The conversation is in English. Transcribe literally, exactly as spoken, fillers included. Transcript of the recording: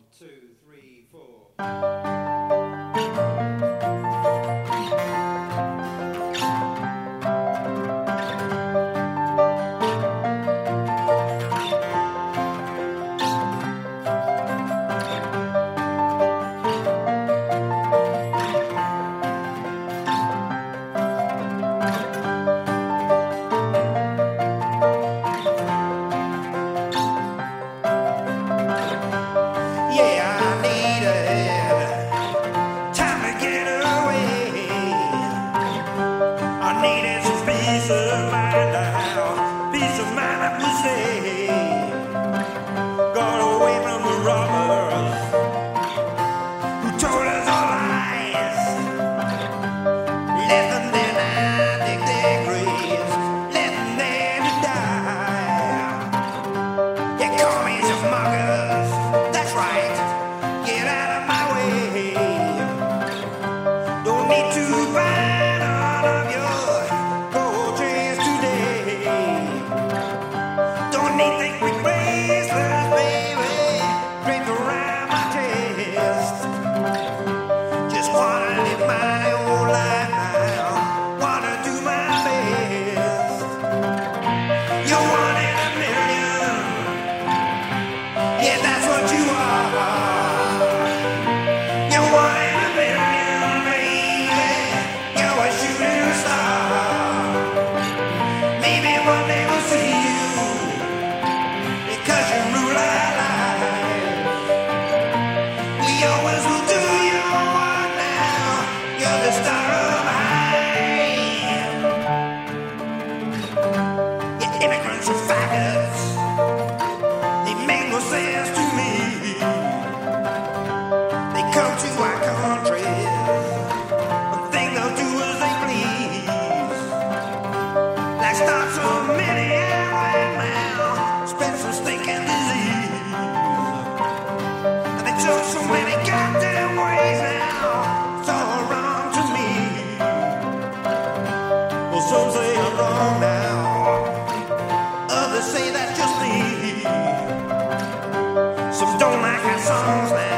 two, three, four. Peace of mind now, peace of mind I would say. Got away from the robbers who told us all lies. Left them there now, dig their graves, left them there to die. You call me some muggers, that's right, get out of my way. Don't need to find all of your immigrants and faggots, they make no sense to me. They come to our country and think they'll do as they please. Like start so many and right now, spread some stinking disease. And they took so many goddamn ways now, it's all wrong to me. Well, some say I'm wrong now, others say that's just me. Some don't like our songs now.